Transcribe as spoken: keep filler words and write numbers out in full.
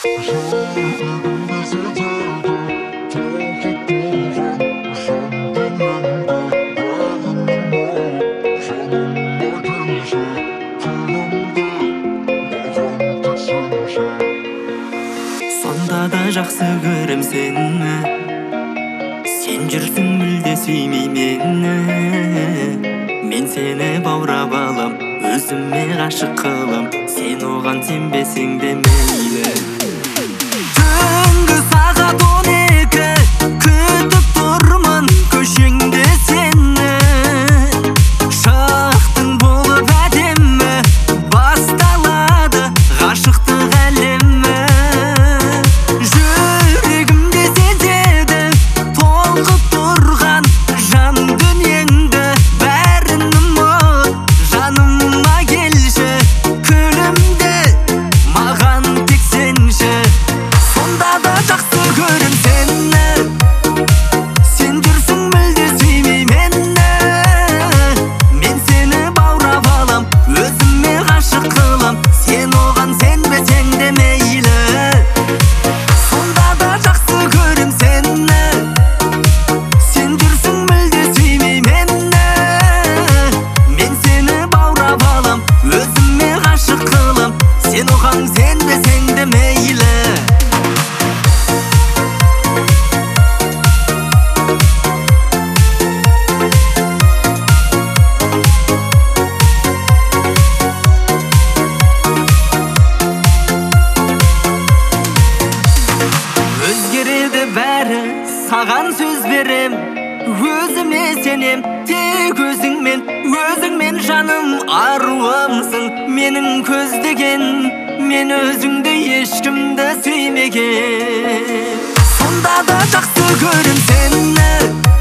Сонда да жақсы көрем сені, сен жүрсің мүлде сүймей мені. Мен сені баурап алам, өзіме ғашық қылам, сен оған сенбесең де мейлі. Түнгі сағат он екі, күтіп тұрмын көшеңде сені. Шықтың болып әдемі, басталады ғашықтық әлемі. Жүрегімде сезеді толқып тұрған жан дүниеңді. Бәрін ұмыт, жаныма келші, күлімде маған тек сенші. Сонда да жақсы көрем сені, сен жүрсің мүлде сүймей мені. Мен сені баурап алам, өзіме ғашық қылам, сен оған сенбесең де мейлі. Сонда да жақсы көрем сені, сен жүрсің мүлде сүймей мені. Мен сені баурап алам, өзіме ғашық қылам, сен оған сенбесең де мейлі. Өзгереді бәрі, саған сөз берем, өзіме сенем, тек өзіңмен, өзіңмен жаным аруымсың. Менің көздеген, мен өзіңді ешкімді сүймеген. Сонда да жақсы көрем сені,